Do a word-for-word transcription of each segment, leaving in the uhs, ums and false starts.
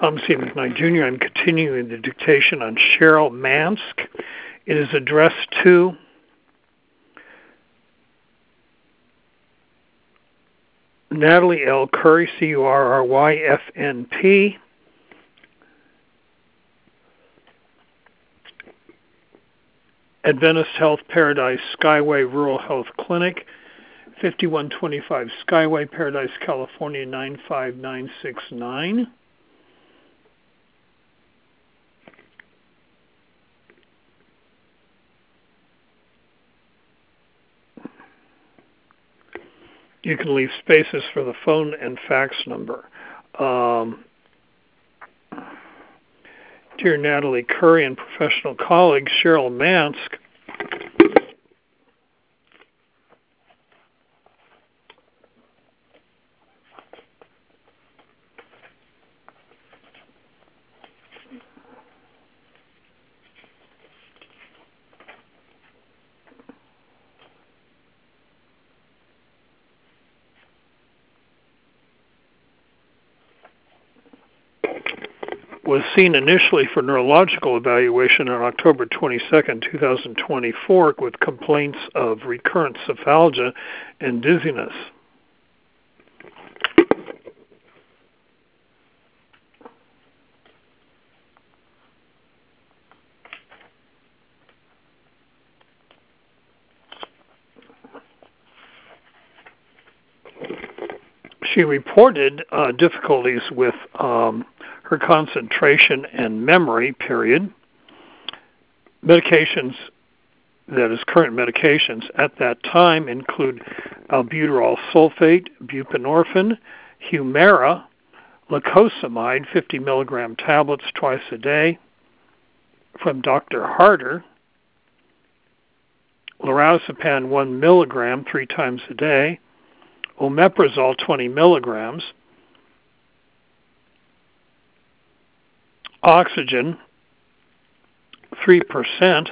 Tom C. McKnight Junior I'm continuing the dictation on Cheryl Mansk. It is addressed to Natalie L. Curry, C U R R Y F N P, Adventist Health Paradise Skyway Rural Health Clinic, fifty-one twenty-five Skyway, Paradise, California, nine five nine six nine. You can leave spaces for the phone and fax number. Um, dear Natalie Curry and professional colleague Cheryl Mansk, was seen initially for neurological evaluation on October twenty-second, two thousand twenty-four, with complaints of recurrent cephalgia and dizziness. She reported uh, difficulties with um, her concentration and memory, period. Medications, that is current medications at that time, include albuterol sulfate, buprenorphine, Humira, lacosamide, fifty milligram tablets twice a day from Doctor Harder, lorazepam one milligram three times a day, omeprazole twenty milligrams, oxygen three percent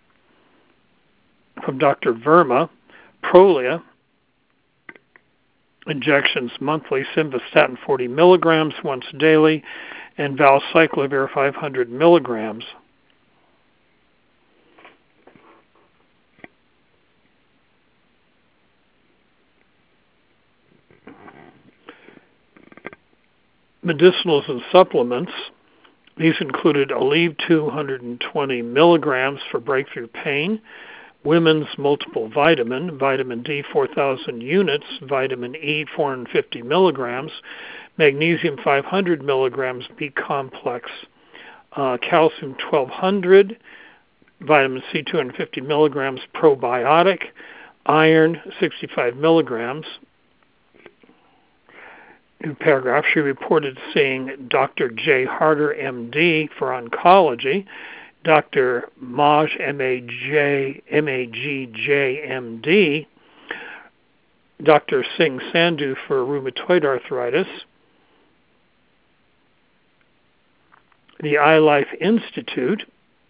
from Doctor Verma, Prolia, injections monthly, simvastatin forty milligrams once daily, and valcyclovir five hundred milligrams. Medicinals and supplements. These included Aleve two hundred twenty milligrams for breakthrough pain, women's multiple vitamin, vitamin D four thousand units, vitamin E four hundred fifty milligrams, magnesium five hundred milligrams, B complex, uh, calcium twelve hundred, vitamin C two hundred fifty milligrams, probiotic, iron sixty-five milligrams. New paragraph, she reported seeing Doctor J. Harder, M D, for oncology, Doctor Maj, M A J, M A G J, M D, Doctor Singh Sandhu for rheumatoid arthritis, the iLife Institute,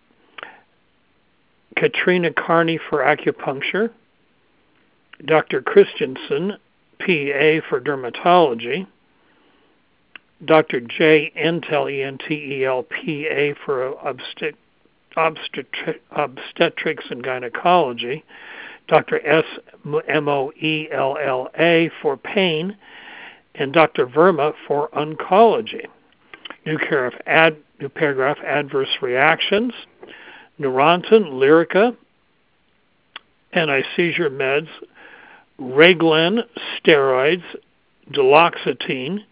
Katrina Carney for acupuncture, Doctor Christensen, P A, for dermatology, Doctor J. Entel, E N T E L, P A, for obstet- obstetri- obstetrics and gynecology, Doctor S. M O E L L A, for pain, and Doctor Verma for oncology. New paragraph, ad, new paragraph adverse reactions, Neurontin, Lyrica, anti-seizure meds, Reglan, steroids, duloxetine,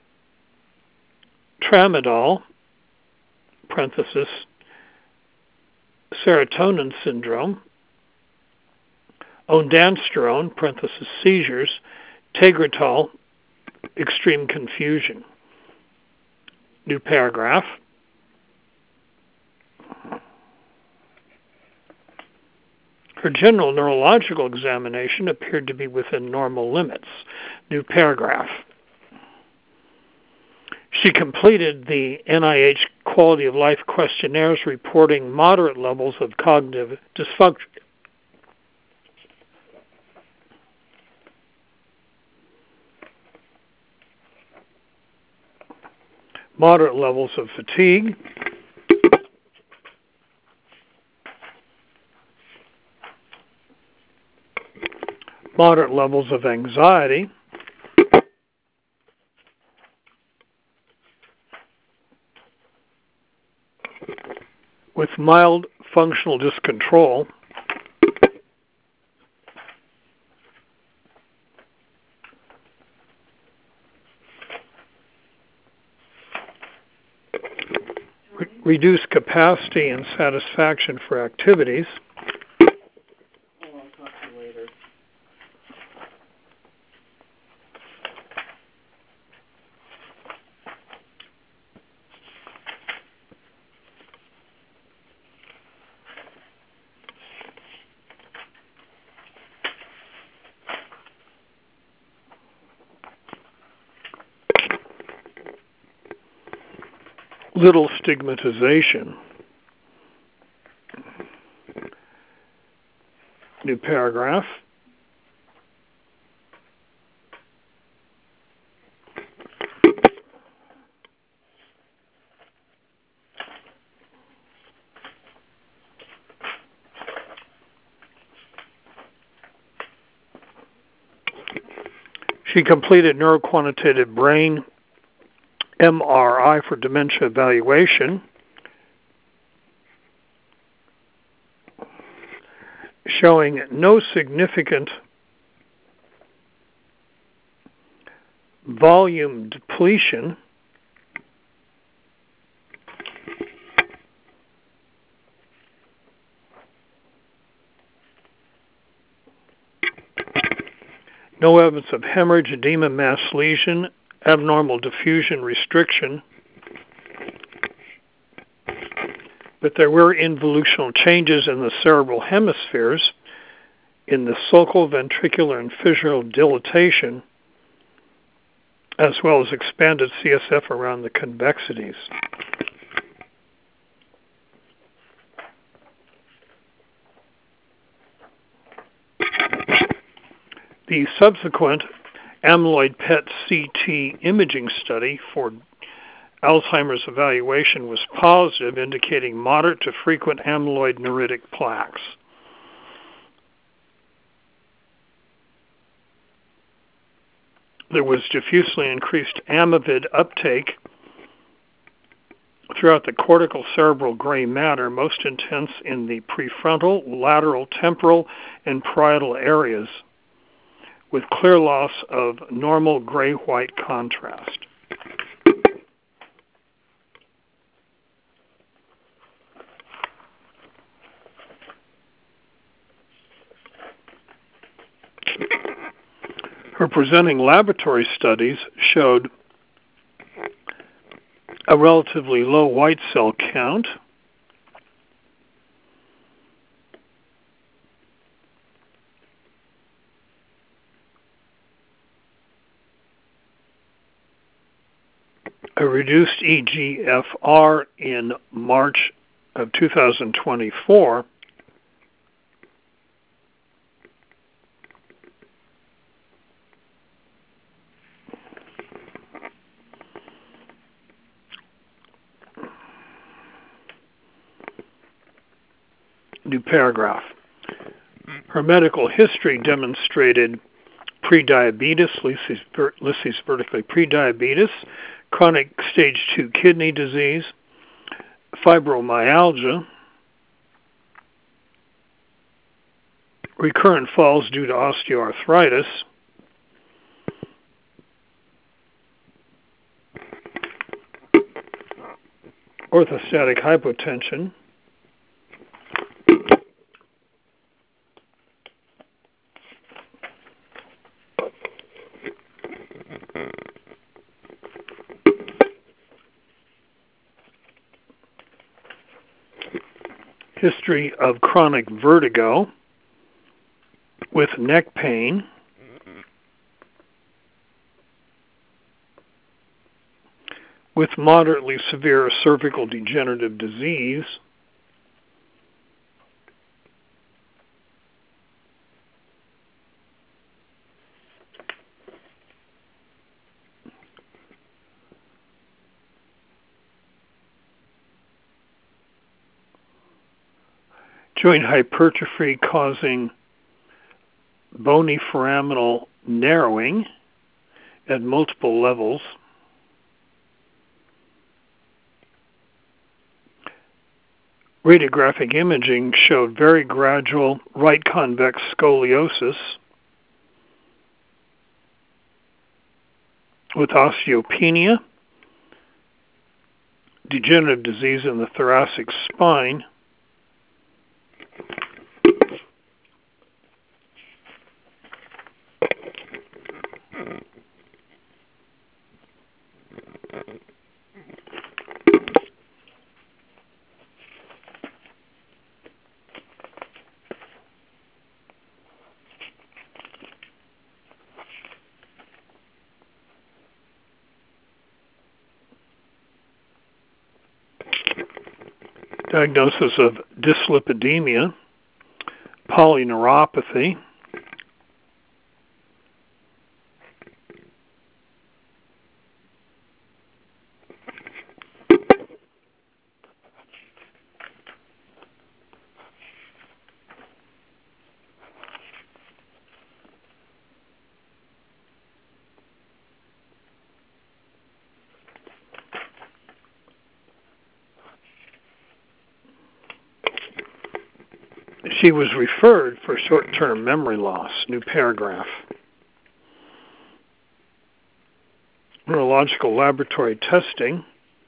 tramadol, parenthesis, serotonin syndrome, ondansetron, parenthesis, seizures, Tegretol, extreme confusion. New paragraph. Her general neurological examination appeared to be within normal limits. New paragraph. She completed the N I H Quality of Life questionnaires reporting moderate levels of cognitive dysfunction. moderate levels of fatigue, moderate levels of anxiety, with mild functional dyscontrol, re- reduced capacity and satisfaction for activities, little stigmatization. New paragraph. She completed neuroquantitative brain M R I for dementia evaluation, showing no significant volume depletion no evidence of hemorrhage, edema, mass lesion, abnormal diffusion restriction, but there were involutional changes in the cerebral hemispheres, in the sulcal, ventricular, and fissural dilatation, as well as expanded C S F around the convexities. The subsequent amyloid P E T C T imaging study for Alzheimer's evaluation was positive, indicating moderate to frequent amyloid neuritic plaques. There was diffusely increased amyloid uptake throughout the cortical cerebral gray matter, most intense in the prefrontal, lateral, temporal, and parietal areas, with clear loss of normal gray-white contrast. Her presenting laboratory studies showed a relatively low white cell count, a reduced E G F R in March of two thousand twenty-four, new paragraph. Her medical history demonstrated prediabetes, Lisses vertically prediabetes, chronic stage two kidney disease, fibromyalgia, recurrent falls due to osteoarthritis, orthostatic hypotension, history of chronic vertigo with neck pain, with moderately severe cervical degenerative disease, joint hypertrophy causing bony foraminal narrowing at multiple levels. Radiographic imaging showed very gradual right convex scoliosis with osteopenia, degenerative disease in the thoracic spine, diagnosis of dyslipidemia, polyneuropathy, she was referred for short-term memory loss. New paragraph. Neurological laboratory testing.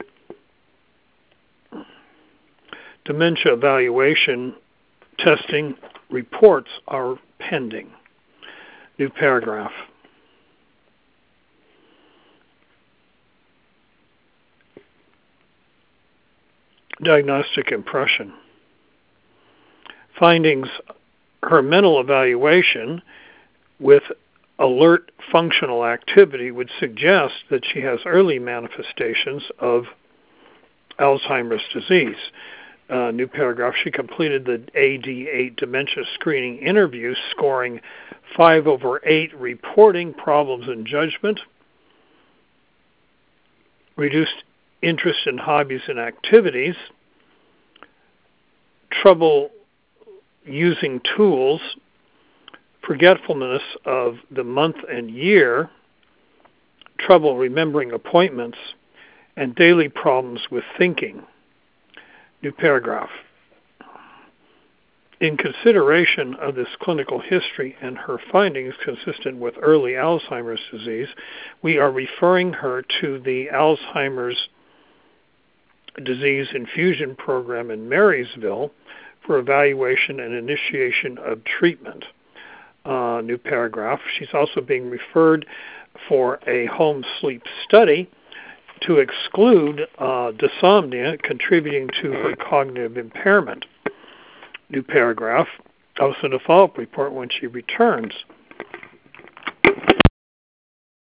Dementia evaluation testing reports are pending. New paragraph. Diagnostic impression. Findings, her mental evaluation with alert functional activity would suggest that she has early manifestations of Alzheimer's disease. Uh, new paragraph, she completed the A D eight dementia screening interview, scoring five over eight, reporting problems in judgment, reduced interest in hobbies and activities, trouble using tools, forgetfulness of the month and year, trouble remembering appointments, and daily problems with thinking. New paragraph. In consideration of this clinical history and her findings consistent with early Alzheimer's disease, we are referring her to the Alzheimer's disease infusion program in Marysville for evaluation and initiation of treatment. Uh, new paragraph. She's also being referred for a home sleep study to exclude uh, dysomnia contributing to her cognitive impairment. New paragraph. I'll send a follow-up report when she returns.